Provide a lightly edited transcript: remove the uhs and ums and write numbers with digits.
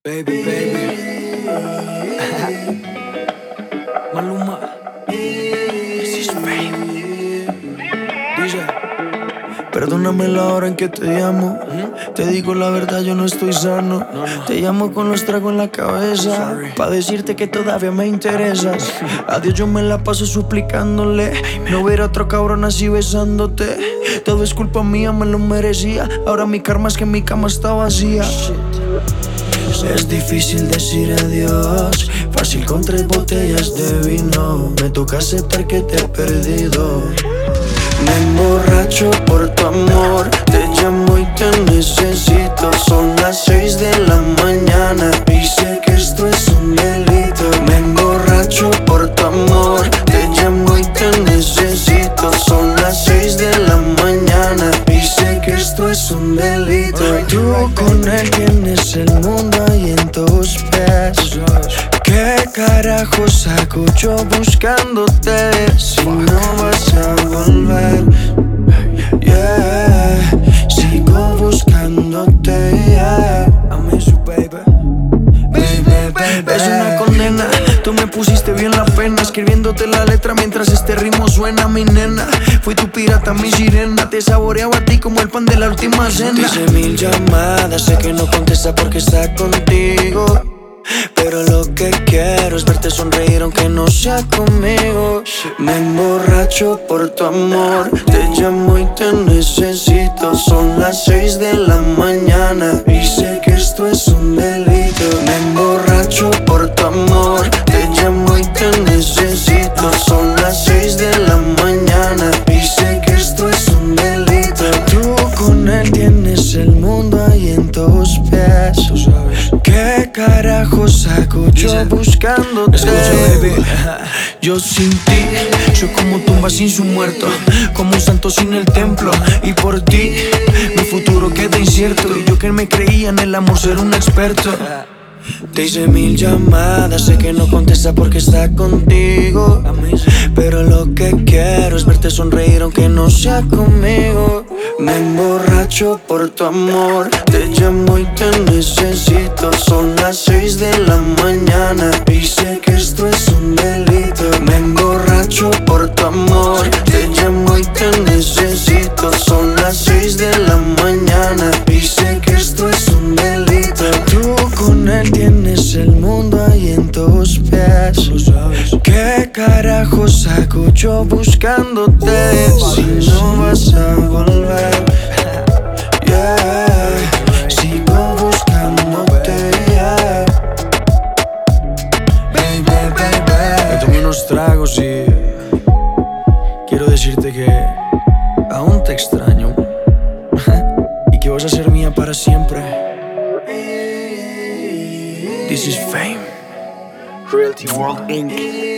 Baby, baby. Maluma. This is fame. DJ. Perdóname la hora en que te llamo. Te digo la verdad, yo no estoy sano. Te llamo con los tragos en la cabeza, pa' decirte que todavía me interesas. A Dios yo me la paso suplicándole no ver a otro cabrón así besándote. Todo es culpa mía, me lo merecía. Ahora mi karma es que mi cama está vacía. Es difícil decir adiós, fácil con 3 botellas de vino. Me toca aceptar que te he perdido. Me emborracho por tu amor, te llamo y te necesito. Son las 6 de la mañana y sé que esto es un delito. Me emborracho por tu amor, te llamo y te necesito. Son las 6 de la mañana y sé que esto es un delito. Tú con él tienes el mundo ahí en tus pies. ¿Qué carajo saco yo buscándote si no vas a volver? Yeah, sigo buscándote, yeah. I miss you, baby. Baby, baby. Es una condena, tú me pusiste bien la pena, escribiéndote la letra mientras este ritmo suena. Mi nena, fui tu pirata, mi sirena. Te saboreaba a ti como el pan de la última cena. Hice 1000 llamadas, sé que no contesta porque está contigo, pero lo que quiero es verte sonreír aunque no sea conmigo. Me emborracho por tu amor, te llamo y te necesito. Son las 6 de la mañana y sé que esto es un delito. Me emborracho por tu amor, te llamo y te necesito. Son las 6 de la mañana y sé que esto es un delito. Tú con él tienes el mundo ahí en tus pies. Tú sabes. ¿Qué carajo saco yo buscándote? Escucha, baby. Yo sin ti soy como tumba sin su muerto, como un santo sin el templo. Y por ti mi futuro queda incierto. Y yo que me creía en el amor ser un experto. Te hice 1000 llamadas, sé que no contesta porque está contigo, pero lo que quiero es verte sonreír aunque no sea conmigo. Me emborracho por tu amor, te llamo y te necesito. Son las 6 de la mañana y sé que esto es un delito. Me emborracho por tu amor, te llamo y te necesito. Son las 6 de la mañana y sé que esto es un delito. Tú con él tienes el mundo ahí en tus pies. Tú sabes. ¿Qué carajo saco yo buscándote si no vas a volver? Yeah, sigo buscándote, yeah. Baby, baby. Me tomé unos tragos y quiero decirte que aún te extraño y que vas a ser mía para siempre. This is fame. Realty World Inc.